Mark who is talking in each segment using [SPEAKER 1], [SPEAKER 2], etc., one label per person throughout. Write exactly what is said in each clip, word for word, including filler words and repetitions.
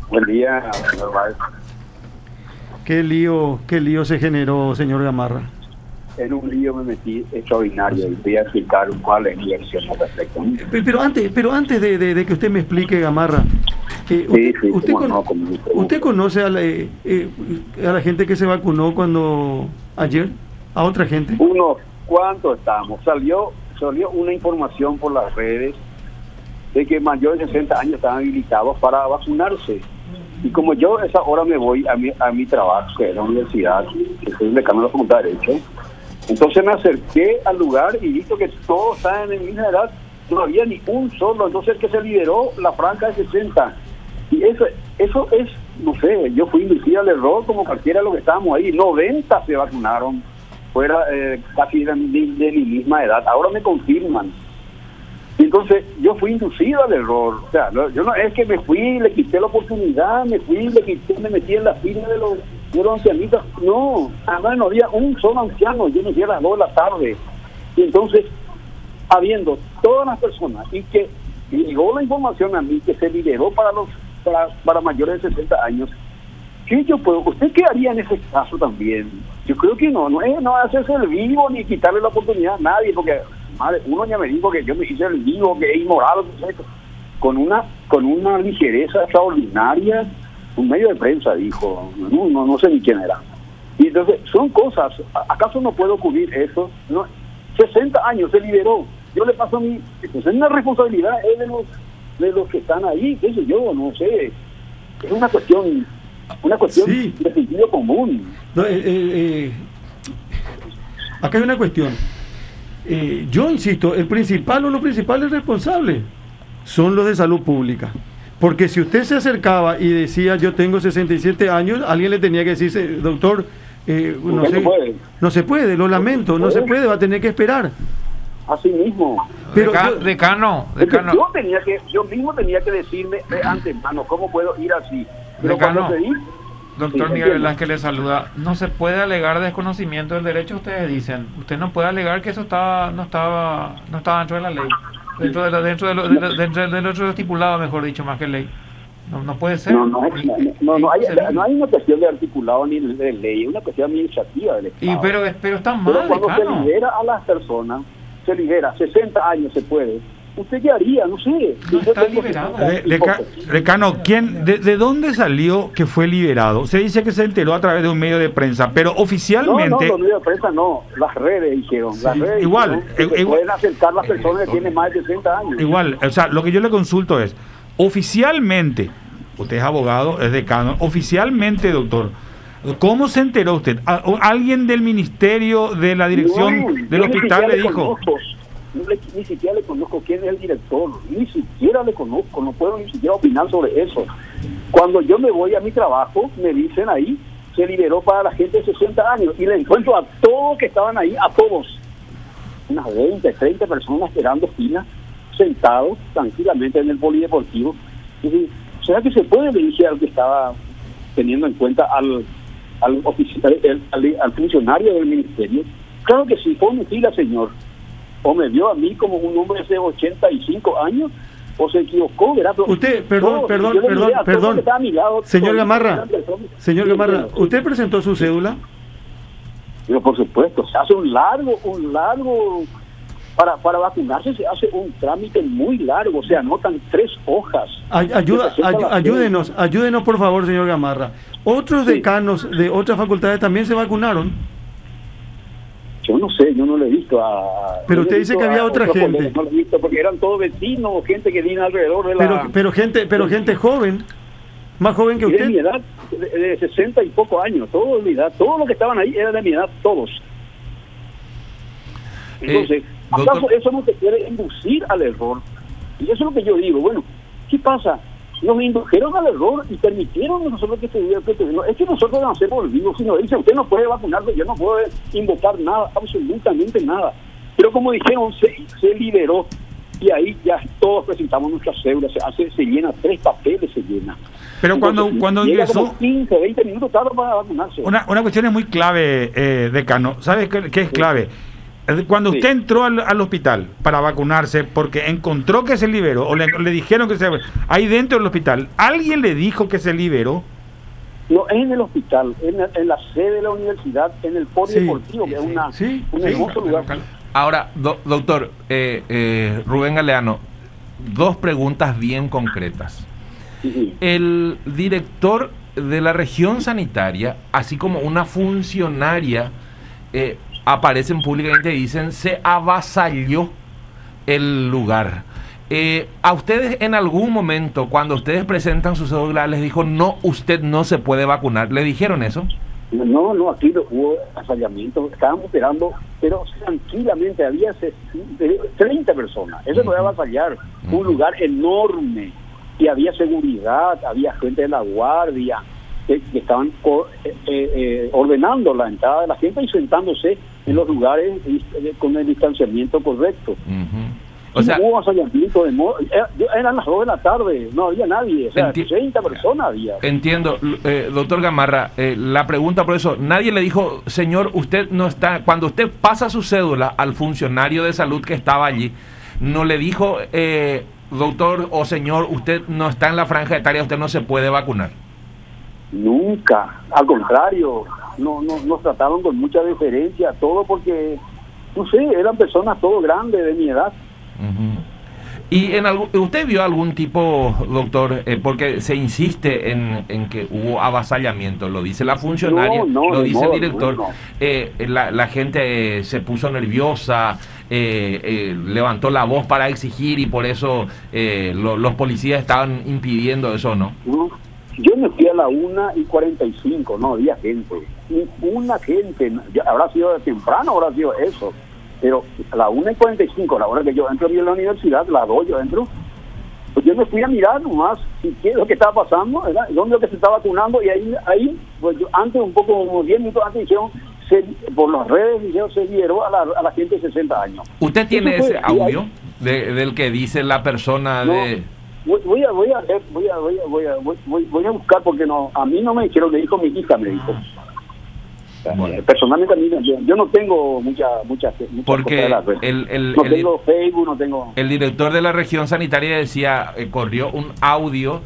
[SPEAKER 1] Buen día, señor Báez.
[SPEAKER 2] ¿Qué lío, qué lío se generó, señor Gamarra?
[SPEAKER 1] En un lío me metí extraordinario y voy a explicar cuál es mi versión al respecto.
[SPEAKER 2] Pero antes, pero antes de, de, de que usted me explique, Gamarra, eh,
[SPEAKER 1] Sí,
[SPEAKER 2] usted,
[SPEAKER 1] sí,
[SPEAKER 2] usted,
[SPEAKER 1] cómo
[SPEAKER 2] con-
[SPEAKER 1] no, como dice.
[SPEAKER 2] ¿usted conoce a la, eh, eh, a la gente que se vacunó cuando ayer? ¿A otra gente?
[SPEAKER 1] Unos cuantos estamos. Salió, salió una información por las redes de que mayores de sesenta años estaban habilitados para vacunarse. Y como yo a esa hora me voy a mi, a mi trabajo, que es la universidad, que soy decano de la Facultad de Derecho, entonces me acerqué al lugar y visto que todos estaban en misma edad, no había ni un solo, entonces que se liberó la franja de sesenta. Y eso, eso es, no sé, yo fui inducido al error como cualquiera de los que estábamos ahí. noventa se vacunaron, fuera eh, casi de, de, de mi misma edad. Ahora me confirman. Y entonces yo fui inducido al error. O sea, no, yo no es que me fui, le quité la oportunidad, me fui, le quité, me metí en la fila de los, de los ancianitos. No, además no había un solo anciano. Yo me fui a las dos de la tarde. Y entonces, habiendo todas las personas y que llegó la información a mí que se liberó para los para, para mayores de sesenta años, ¿qué yo puedo? ¿Usted qué haría en ese caso también? Yo creo que no, no es no hacerse el vivo ni quitarle la oportunidad a nadie, porque madre, uno ya me dijo que yo me hice el vivo, que es inmoral, con una con una ligereza extraordinaria, un medio de prensa dijo, no, no, no sé ni quién era. Y entonces, son cosas, ¿acaso no puede ocurrir eso? No, sesenta años se liberó, yo le paso a mí, pues es una responsabilidad es de los de los que están ahí, qué sé yo, no sé, es una cuestión una cuestión
[SPEAKER 2] Sí.
[SPEAKER 1] de sentido común.
[SPEAKER 2] No, eh, eh, eh, acá hay una cuestión. Eh, yo insisto, el principal o los principales responsables son los de salud pública. Porque si usted se acercaba y decía yo tengo sesenta y siete años, alguien le tenía que decir, doctor, eh, no,
[SPEAKER 1] Porque
[SPEAKER 2] sé,
[SPEAKER 1] no puede.
[SPEAKER 2] no se puede, lo lamento, no se puede, va a tener que esperar.
[SPEAKER 1] Así mismo.
[SPEAKER 2] Pero
[SPEAKER 3] Deca-
[SPEAKER 2] yo-
[SPEAKER 3] decano,
[SPEAKER 1] Porque
[SPEAKER 3] decano,
[SPEAKER 1] yo tenía que, yo mismo tenía que decirme de antemano cómo puedo ir así. Pero
[SPEAKER 3] Decano,
[SPEAKER 1] cuando pedí,
[SPEAKER 3] doctor
[SPEAKER 1] sí,
[SPEAKER 3] Miguel
[SPEAKER 1] entiendo.
[SPEAKER 3] Velázquez le saluda. No se puede alegar desconocimiento del derecho, ustedes dicen. Usted no puede alegar que eso estaba, no estaba, no estaba dentro de la ley, dentro de lo, dentro de lo, de lo- dentro de lo otro estipulado, mejor dicho, más que ley. No, no puede ser.
[SPEAKER 1] No, no, es- no, no, no hay,
[SPEAKER 3] Inconcebible.
[SPEAKER 1] no hay una cuestión de articulado ni de ley, es una cuestión administrativa del Estado.
[SPEAKER 3] Y pero, pero está
[SPEAKER 1] Pero
[SPEAKER 3] mal,
[SPEAKER 1] cuando se
[SPEAKER 3] decano.
[SPEAKER 1] libera a las personas, se libera, sesenta años se puede. ¿Usted qué haría? No sé.
[SPEAKER 3] No
[SPEAKER 1] Yo
[SPEAKER 3] está
[SPEAKER 1] tengo
[SPEAKER 3] liberado.
[SPEAKER 1] sesenta
[SPEAKER 4] De- deca- decano, ¿quién, de, de dónde salió que fue liberado? Se dice que se enteró a través de un medio de prensa, pero
[SPEAKER 1] No, no,
[SPEAKER 4] oficialmente...
[SPEAKER 1] los medios de prensa no, las redes dijeron. Las redes
[SPEAKER 4] igual,
[SPEAKER 1] dijeron que
[SPEAKER 4] eh,
[SPEAKER 1] se
[SPEAKER 4] igual.
[SPEAKER 1] pueden acercar las personas que tienen más de sesenta años.
[SPEAKER 4] Igual, o sea, lo que yo le consulto es, oficialmente, usted es abogado, es decano, oficialmente, doctor, ¿cómo se enteró usted? ¿A- o ¿Alguien del ministerio, de la dirección
[SPEAKER 1] No,
[SPEAKER 4] del
[SPEAKER 1] yo ni
[SPEAKER 4] hospital
[SPEAKER 1] siquiera
[SPEAKER 4] le dijo?
[SPEAKER 1] conozco, no le- ni siquiera le conozco quién es el director, ni siquiera le conozco, no puedo ni siquiera opinar sobre eso. Cuando yo me voy a mi trabajo, me dicen ahí, se liberó para la gente de sesenta años, y le encuentro a todos que estaban ahí, a todos, unas veinte, treinta personas esperando fila, sentados tranquilamente en el polideportivo. Y digo, ¿será que se puede dirigir al que estaba teniendo en cuenta al al, ofici- al, al- al funcionario del ministerio? Claro que sí, fue una fila, señor. O me vio a mí como un hombre de ochenta y cinco años, o se equivocó, ¿verdad? Pero
[SPEAKER 2] Usted, perdón,
[SPEAKER 1] todos,
[SPEAKER 2] perdón,
[SPEAKER 1] yo le
[SPEAKER 2] perdón,
[SPEAKER 1] miré a todos
[SPEAKER 2] perdón.
[SPEAKER 1] que estaban a mi lado,
[SPEAKER 2] Señor
[SPEAKER 1] todos
[SPEAKER 2] Gamarra,
[SPEAKER 1] eran personas.
[SPEAKER 2] señor
[SPEAKER 1] Sí,
[SPEAKER 2] Gamarra,
[SPEAKER 1] entiendo, sí.
[SPEAKER 2] ¿usted presentó su cédula?
[SPEAKER 1] Pero por supuesto, se hace un largo, un largo, para para vacunarse se hace un trámite muy largo, se anotan tres hojas.
[SPEAKER 2] Ay- Ayuda,
[SPEAKER 1] Se presenta
[SPEAKER 2] ayu-
[SPEAKER 1] la
[SPEAKER 2] ayúdenos, ayúdenos por favor, señor Gamarra. Otros
[SPEAKER 1] Sí.
[SPEAKER 2] decanos de otras facultades también se vacunaron.
[SPEAKER 1] Yo no sé, yo no lo he visto a...
[SPEAKER 2] Pero
[SPEAKER 1] yo
[SPEAKER 2] usted
[SPEAKER 1] he
[SPEAKER 2] dice
[SPEAKER 1] visto
[SPEAKER 2] que había
[SPEAKER 1] a
[SPEAKER 2] otra
[SPEAKER 1] otros
[SPEAKER 2] gente.
[SPEAKER 1] colegas, no lo he visto porque eran todos vecinos, gente que viene alrededor de la...
[SPEAKER 2] Pero, pero gente, pero gente joven, más joven que
[SPEAKER 1] y de mi
[SPEAKER 2] usted.
[SPEAKER 1] edad, de, de sesenta y pocos años, todos de mi edad, todos los que estaban ahí eran de mi edad, todos. Entonces,
[SPEAKER 3] Eh,
[SPEAKER 1] ¿acaso
[SPEAKER 3] doctor-
[SPEAKER 1] eso no te quiere inducir al error? Y eso es lo que yo digo, bueno, ¿qué pasa? Nos indujeron al error y permitieron a nosotros que estuviera que estuviera- Es que nosotros no hacemos el vivo, sino dice, usted no puede vacunarse, yo no puedo invocar nada, absolutamente nada. Pero como dijeron, se, se liberó y ahí ya todos presentamos nuestras cédulas, se hace, se llena, tres papeles se llena.
[SPEAKER 4] Pero cuando,
[SPEAKER 1] Entonces,
[SPEAKER 4] cuando
[SPEAKER 1] llega
[SPEAKER 4] ingresó...
[SPEAKER 1] como quince, veinte minutos tarde para vacunarse.
[SPEAKER 4] Una, una cuestión es muy clave, eh, decano. ¿Sabes qué, qué es clave? Cuando
[SPEAKER 1] Sí.
[SPEAKER 4] usted entró al, al hospital para vacunarse porque encontró que se liberó o le, le dijeron que se... Ahí dentro del hospital, ¿alguien le dijo que se liberó?
[SPEAKER 1] No, en el hospital, en, la- en la sede de la universidad, en el polideportivo,
[SPEAKER 2] Sí,
[SPEAKER 1] que es
[SPEAKER 2] sí,
[SPEAKER 1] una,
[SPEAKER 2] sí,
[SPEAKER 1] un
[SPEAKER 2] sí.
[SPEAKER 1] hermoso lugar.
[SPEAKER 5] Ahora, do- doctor eh, eh, Rubén Galeano, dos preguntas bien concretas.
[SPEAKER 1] Sí, sí.
[SPEAKER 5] El director de la región sanitaria, así como una funcionaria, eh, aparecen públicamente y dicen se avasalló el lugar. Eh, a ustedes en algún momento, cuando ustedes presentan su cédula, les dijo no, usted no se puede vacunar. ¿Le dijeron eso?
[SPEAKER 1] No, no, aquí no hubo asallamiento, estábamos esperando, pero tranquilamente había se- treinta personas, eso no iba a avasallar,
[SPEAKER 5] Ujú.
[SPEAKER 1] un lugar enorme, y había seguridad, había gente de la guardia, que, que estaban co- eh, eh, ordenando la entrada de la gente y sentándose en los lugares eh, con el distanciamiento correcto.
[SPEAKER 5] Ujú.
[SPEAKER 1] O
[SPEAKER 5] O sea,
[SPEAKER 1] hubo asallamiento de mo- era- eran las dos de la tarde, no había nadie, o sea,
[SPEAKER 5] Enti-
[SPEAKER 1] treinta personas había.
[SPEAKER 5] entiendo, eh, doctor Gamarra, eh, la pregunta por eso, nadie le dijo, señor, usted no está, cuando usted pasa su cédula al funcionario de salud que estaba allí, no le dijo, eh, doctor o señor, usted no está en la franja etaria, usted no se puede vacunar.
[SPEAKER 1] Nunca, al contrario, no, no, nos trataron con mucha deferencia, todo porque, no sé, eran personas todo grandes de mi edad.
[SPEAKER 5] Ujú. ¿Y en algún, usted vio algún tipo, doctor, eh, porque se insiste en, en que hubo avasallamiento, lo dice la funcionaria,
[SPEAKER 1] No, no,
[SPEAKER 5] lo
[SPEAKER 1] de
[SPEAKER 5] dice el
[SPEAKER 1] modo
[SPEAKER 5] director,
[SPEAKER 1] alguno.
[SPEAKER 5] eh, la, la gente eh, se puso nerviosa, eh, eh, levantó la voz para exigir y por eso eh, lo- los policías estaban impidiendo eso, ¿no?
[SPEAKER 1] ¿No? Yo me fui a la una y cuarenta y cinco, no había gente, ninguna gente, ya habrá sido de temprano, habrá sido eso, pero a la una y cuarenta y cinco, a la hora que yo entro en la universidad, la dos yo entro, pues yo me fui a mirar nomás si qué es lo que estaba pasando, ¿verdad? Dónde es lo que se estaba vacunando, y ahí, ahí pues yo antes, un poco, unos diez minutos antes, dijeron, se, por las redes, dijeron, se liberó a la, a la gente de sesenta años.
[SPEAKER 5] ¿Usted tiene
[SPEAKER 1] Eso fue,
[SPEAKER 5] ese
[SPEAKER 1] y ahí-
[SPEAKER 5] audio de- del que dice la persona
[SPEAKER 1] No,
[SPEAKER 5] de...
[SPEAKER 1] voy, voy a voy a ver, voy a voy a voy a voy, voy- voy a buscar porque no, a mí no me dijeron, le dijo mi hija, me dijo. O sea,
[SPEAKER 5] Bueno.
[SPEAKER 1] Personalmente a mí no- yo, yo no tengo mucha mucha, mucha
[SPEAKER 5] Porque el, el,
[SPEAKER 1] no
[SPEAKER 5] el-
[SPEAKER 1] tengo Facebook, no tengo.
[SPEAKER 5] el director de la región sanitaria decía, eh, corrió un audio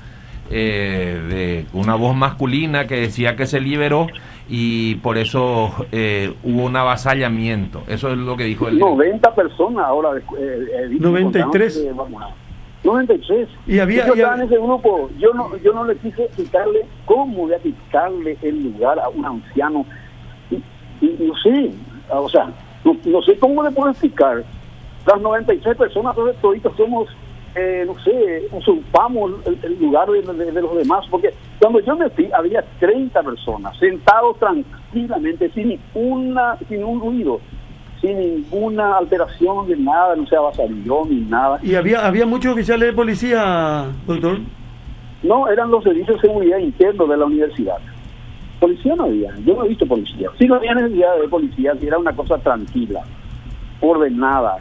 [SPEAKER 5] eh, de una voz masculina que decía que se liberó y por eso eh, hubo un avasallamiento. Eso es lo que dijo el director.
[SPEAKER 1] noventa personas ahora. Eh, eh,
[SPEAKER 2] noventa y tres.
[SPEAKER 1] eh, vamos a- noventa y tres.
[SPEAKER 2] Y había-
[SPEAKER 1] yo
[SPEAKER 2] y
[SPEAKER 1] estaba
[SPEAKER 2] había-
[SPEAKER 1] en ese grupo. Yo no yo no le quise quitarle, ¿cómo voy a quitarle el lugar a un anciano? Y, y no sé, o sea, no, no sé cómo le puedo explicar. Las noventa y tres personas, todos toditos somos, eh, no sé, usurpamos el, el lugar de, de- de los demás, porque cuando yo me fui había treinta personas sentados tranquilamente, sin ninguna, sin un ruido, sin ninguna alteración de nada, no se avasalló ni nada.
[SPEAKER 2] Y había había muchos oficiales de policía, doctor.
[SPEAKER 1] No, eran los servicios de seguridad internos de la universidad. Policía no había, yo no he visto policía. Sí no había necesidad de policía, si era una cosa tranquila, ordenada.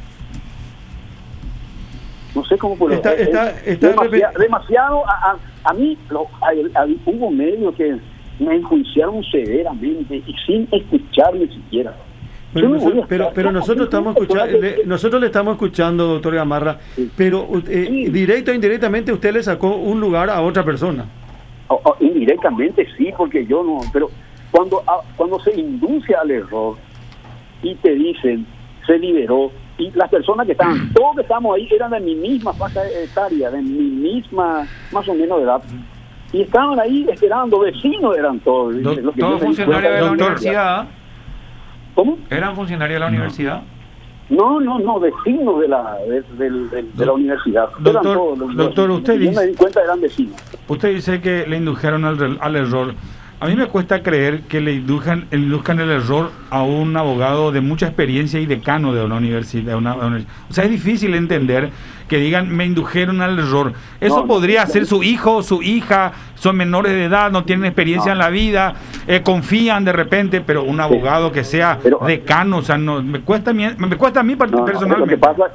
[SPEAKER 1] No sé cómo puedo...
[SPEAKER 2] Está-
[SPEAKER 1] es-
[SPEAKER 2] está-
[SPEAKER 1] es
[SPEAKER 2] está
[SPEAKER 1] demasiado,
[SPEAKER 2] repe-
[SPEAKER 1] demasiado a, a, a mí lo, a- a- hubo medios que me enjuiciaron severamente y sin escucharme siquiera.
[SPEAKER 2] Pero,
[SPEAKER 1] Yo me voy
[SPEAKER 2] nosotros,
[SPEAKER 1] a
[SPEAKER 2] pero,
[SPEAKER 1] estar-
[SPEAKER 2] pero nosotros estamos escuchando, le- nosotros le estamos escuchando, doctor Gamarra,
[SPEAKER 1] Sí.
[SPEAKER 2] pero eh,
[SPEAKER 1] Sí.
[SPEAKER 2] directo o indirectamente usted le sacó un lugar a otra persona.
[SPEAKER 1] O- o indirectamente sí, porque yo no, pero cuando a- cuando se induce al error y te dicen se liberó, y las personas que estaban, todos que estamos ahí eran de mi misma faja etaria, de mi misma más o menos edad, y estaban ahí esperando, vecinos eran todos.
[SPEAKER 4] Do-
[SPEAKER 1] lo que yo
[SPEAKER 3] ¿Todos
[SPEAKER 1] me di
[SPEAKER 3] funcionarios
[SPEAKER 1] cuenta
[SPEAKER 3] de la
[SPEAKER 4] doctor.
[SPEAKER 3] universidad?
[SPEAKER 1] ¿Cómo?
[SPEAKER 3] ¿Eran funcionarios de la universidad?
[SPEAKER 1] No, no, no, vecinos de la de, del- del- de la universidad. Eran
[SPEAKER 4] Doctor,
[SPEAKER 1] todos los-
[SPEAKER 4] doctor,
[SPEAKER 1] los-
[SPEAKER 4] usted
[SPEAKER 1] yo
[SPEAKER 4] dice-
[SPEAKER 1] me di cuenta eran vecinos.
[SPEAKER 4] Usted dice que le indujeron al, re- al error. A mí me cuesta creer que le induzcan, induzcan el error a un abogado de mucha experiencia y decano de una universidad. de una- de una- o sea, es difícil entender que digan, me indujeron al error. Eso
[SPEAKER 1] No,
[SPEAKER 4] podría
[SPEAKER 1] no,
[SPEAKER 4] ser
[SPEAKER 1] no.
[SPEAKER 4] su hijo, su hija, son menores de edad, no tienen experiencia
[SPEAKER 1] No.
[SPEAKER 4] en la vida, eh, confían de repente, pero un abogado que sea
[SPEAKER 1] Pero-
[SPEAKER 4] decano, o sea, no, me cuesta a mí, me cuesta a mí
[SPEAKER 1] No, no,
[SPEAKER 4] personalmente.
[SPEAKER 1] Lo que pasa,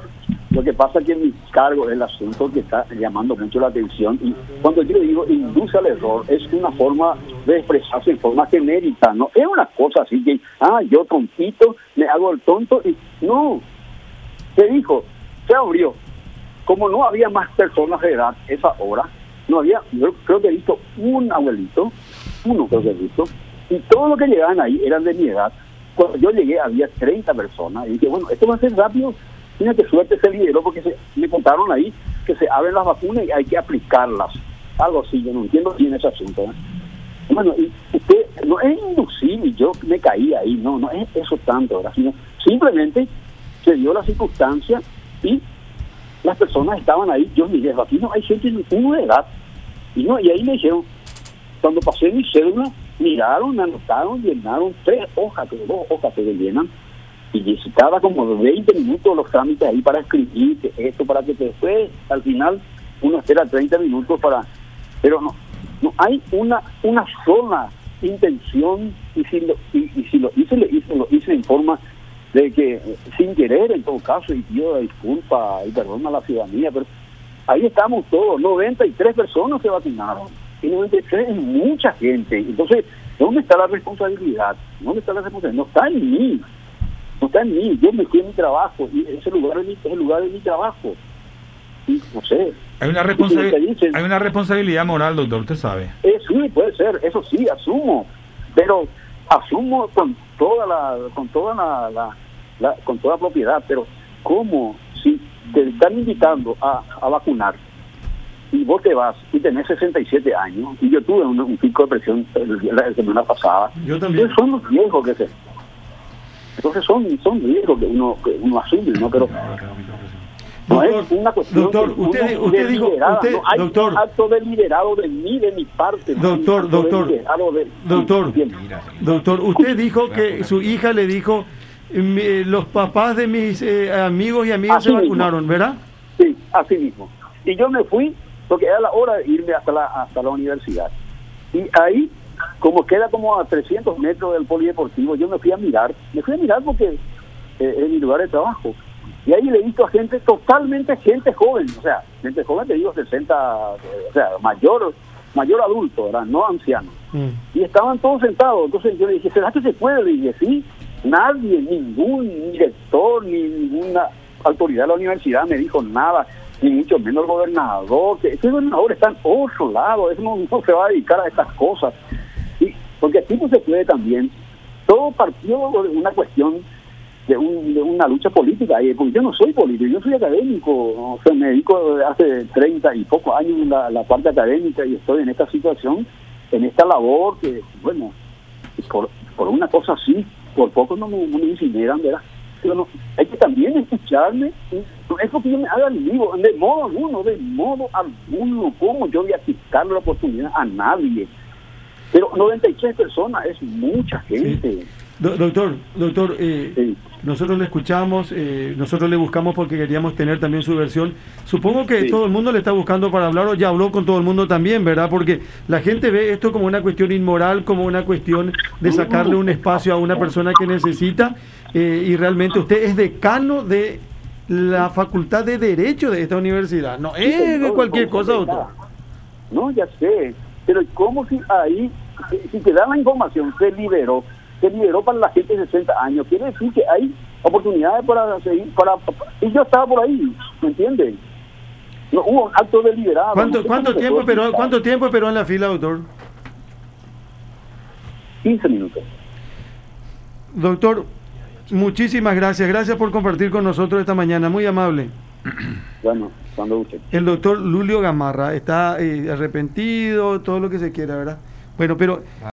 [SPEAKER 1] Lo que pasa es que mi cargo es el asunto que está llamando mucho la atención. Y cuando yo digo induce al error, es una forma de expresarse en forma genérica. No es una cosa así que, ah, yo tontito, me hago el tonto. y No, se dijo, se abrió. Como no había más personas de edad esa hora, no había, yo creo que he visto un abuelito, uno creo que he visto, y todos los que llegaban ahí eran de mi edad. Cuando yo llegué había treinta personas, y dije, bueno, esto va a ser rápido. Mira qué suerte se lideró, porque se, me contaron ahí que se abren las vacunas y hay que aplicarlas. Algo así, yo no entiendo bien ese asunto. ¿eh? Bueno, y usted, no es inducir, y yo me caí ahí, no, no es eso tanto, ¿verdad? Sino simplemente se dio la circunstancia y las personas estaban ahí. Yo miré, aquí no hay gente de ninguna edad. Y, no, y ahí me dijeron, cuando pasé mi cédula, miraron, me anotaron, llenaron tres hojas, que dos hojas que llenan. Y cada como veinte minutos los trámites ahí para escribir que esto, para que después, al final, uno espera treinta minutos para... Pero no, no hay una una sola intención, y si lo, y, y si lo hice, lo hice, lo hice en forma de que, sin querer, en todo caso, y pido disculpa y perdón a la ciudadanía, pero ahí estamos todos, noventa y tres personas se vacunaron, y noventa y tres es mucha gente. Entonces, ¿dónde está la responsabilidad? ¿Dónde está la responsabilidad? No está en mí. No está en mí, yo me fui a mi trabajo y ese lugar es, mi, es el lugar de mi trabajo. Y no sé.
[SPEAKER 4] Hay una, responsabil hay una responsabilidad moral, doctor, usted sabe.
[SPEAKER 1] Eh, sí, puede ser, eso sí, asumo. Pero asumo con toda la, con toda la, la, la con toda propiedad. Pero ¿cómo? Si te están invitando a, a vacunar y vos te vas y tenés sesenta y siete años, y yo tuve un, un pico de presión la semana pasada.
[SPEAKER 2] Yo también.
[SPEAKER 1] Son los viejos que se... Entonces son, son riesgos que uno, que uno asume, ¿no? Pero no
[SPEAKER 2] doctor,
[SPEAKER 1] es una cuestión
[SPEAKER 2] doctor,
[SPEAKER 1] que
[SPEAKER 2] usted,
[SPEAKER 1] uno
[SPEAKER 2] usted dijo, usted,
[SPEAKER 1] no hay
[SPEAKER 2] doctor,
[SPEAKER 1] un acto deliberado de mí, de mi parte.
[SPEAKER 2] Doctor,
[SPEAKER 1] no
[SPEAKER 2] doctor,
[SPEAKER 1] de,
[SPEAKER 2] doctor, doctor, usted dijo que su hija le dijo, mi, los papás de mis eh, amigos y amigas
[SPEAKER 1] así
[SPEAKER 2] se vacunaron,
[SPEAKER 1] mismo.
[SPEAKER 2] ¿verdad?
[SPEAKER 1] Sí, así mismo. Y yo me fui porque era la hora de irme hasta la, hasta la universidad. Y ahí, como queda como a trescientos metros del polideportivo, yo me fui a mirar, me fui a mirar porque eh, es mi lugar de trabajo. Y ahí le he visto a gente, totalmente gente joven, o sea, gente joven, te digo sesenta, eh, o sea, mayor mayor adulto, ¿verdad? No anciano. Mm. Y estaban todos sentados, entonces yo le dije, ¿será que se puede? Le dije, sí, nadie, ningún director, ni ninguna autoridad de la universidad me dijo nada, ni mucho menos el gobernador, que ese gobernador está en otro lado, eso no, no se va a dedicar a estas cosas. Y, porque aquí no se puede también, todo partió de una cuestión de, un, de una lucha política, y porque yo no soy político, yo soy académico, o sea, me dedico hace treinta y pocos años en la, la parte académica y estoy en esta situación, en esta labor que, bueno, por, por una cosa así, por poco no me, no me incineran, ¿verdad? Pero no, hay que también escucharme, no es porque yo me haga el vivo, de modo alguno, de modo alguno, ¿cómo yo voy a quitarle la oportunidad a nadie? Pero noventa y tres personas es mucha gente.
[SPEAKER 2] Sí. Do doctor, doctor, eh,
[SPEAKER 1] sí.
[SPEAKER 2] nosotros le escuchamos, eh, nosotros le buscamos porque queríamos tener también su versión. Supongo que
[SPEAKER 1] sí.
[SPEAKER 2] todo el mundo le está buscando para hablar, o ya habló con todo el mundo también, ¿verdad? Porque la gente ve esto como una cuestión inmoral, como una cuestión de sacarle un espacio a una persona que necesita, eh, y realmente usted es decano de la Facultad de Derecho de esta universidad, no es sí, de cualquier cosa, doctor.
[SPEAKER 1] No, ya sé, pero ¿cómo si ahí, si te dan la información, se liberó? Se liberó para la gente de sesenta años, quiere decir que hay oportunidades para seguir, para, y yo estaba por ahí, ¿me entiendes? No hubo un acto deliberado.
[SPEAKER 2] ¿Cuánto,
[SPEAKER 1] no sé
[SPEAKER 2] ¿cuánto tiempo esperó, cuánto tiempo esperó en la fila, doctor?
[SPEAKER 1] quince minutos.
[SPEAKER 2] Doctor, muchísimas gracias, gracias por compartir con nosotros esta mañana, muy amable.
[SPEAKER 1] Bueno, cuando usted.
[SPEAKER 2] El doctor Lulio Gamarra está eh, arrepentido, todo lo que se quiera, ¿verdad? Bueno, pero